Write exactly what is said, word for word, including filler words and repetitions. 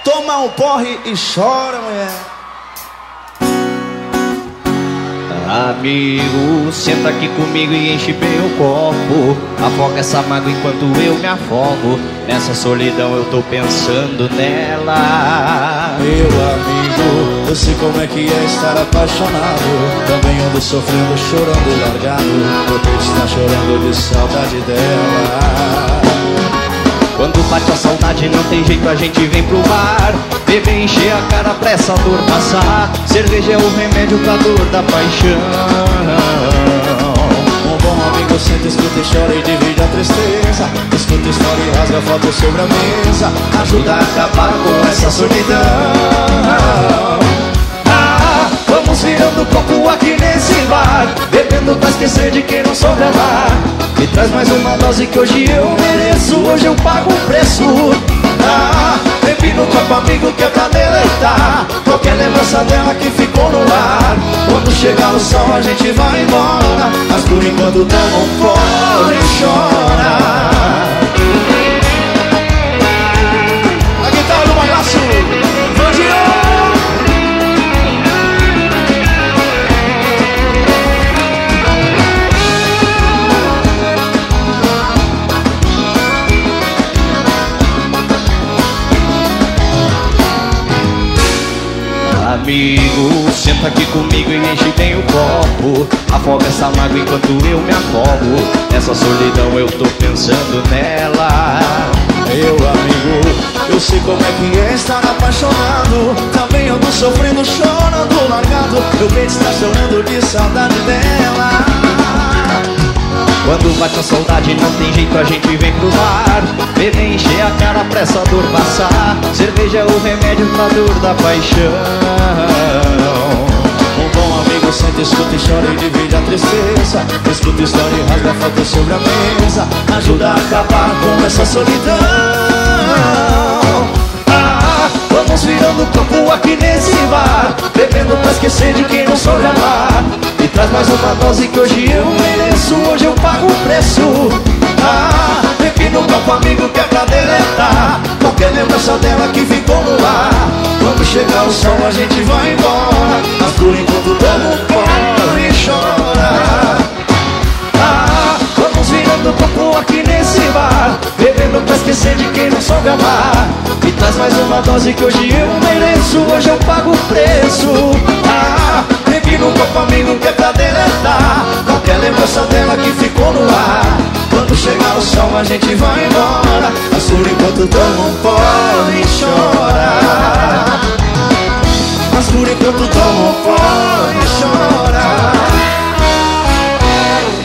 toma um porre e chora, mulher. Amigo, senta aqui comigo e enche bem o copo. Afoga essa mágoa enquanto eu me afogo. Nessa solidão eu tô pensando nela. Meu amigo, eu sei como é que é estar apaixonado. Também ando sofrendo, chorando, largado. Meu peito está chorando de saudade dela. Quando bate a saudade não tem jeito, a gente vem pro bar. Beber, encher a cara pra essa dor passar. Cerveja é o remédio pra dor da paixão. Um bom amigo senta, escuta e chora e divide a tristeza. Escuta história e rasga foto sobre a mesa. Ajuda a acabar com essa solidão. Ah, vamos virando o copo aqui nesse bar. Bebendo pra esquecer de quem não soube amar. Me traz mais uma dose que hoje eu mereço. Hoje eu pago o preço. Ah, bebi no copo amigo que é pra deleitar. Qualquer lembrança dela que ficou no ar. Quando chegar o sol a gente vai embora. Mas por enquanto toma um fora e chora. A guitarra do bagaço, Vandião. Amigo, senta aqui comigo e enche bem o copo. Afoga essa mágoa enquanto eu me afogo. Nessa solidão eu tô pensando nela. Meu amigo, eu sei como é que é estar apaixonado. Também ando sofrendo, chorando, largado. Meu peito está chorando de saudade dela. Quando bate a saudade não tem jeito, a gente vem pro bar. Beber, encher a cara pra essa dor passar. Cerveja é o remédio pra dor da paixão. Um bom amigo senta, escuta e chora e divide a tristeza. Escuta história e rasga foto sobre a mesa. Ajuda a acabar com essa solidão. Ah, vamos virando o copo aqui nesse bar. Bebendo pra esquecer de quem não soube amar. Me traz mais uma dose que hoje eu mereço. Hoje eu pago o preço. Ah, bebi no copo amigo que é pra deletar. Qualquer lembrança dela que ficou no ar. Quando chegar o sol a gente vai embora. Mas por enquanto toma um pó e chora. Ah, vamos virando o copo aqui nesse bar. Bebendo pra esquecer de quem não soube amar. Me traz mais uma dose que hoje eu mereço. Hoje eu pago o preço. Ah, bebi no copo amigo que é pra deletar. Qualquer lembrança dela que ficou no ar. Quando chegar o sol a gente vai embora. Mas por enquanto toma um pó e chora. Mas por enquanto toma um pó e chora.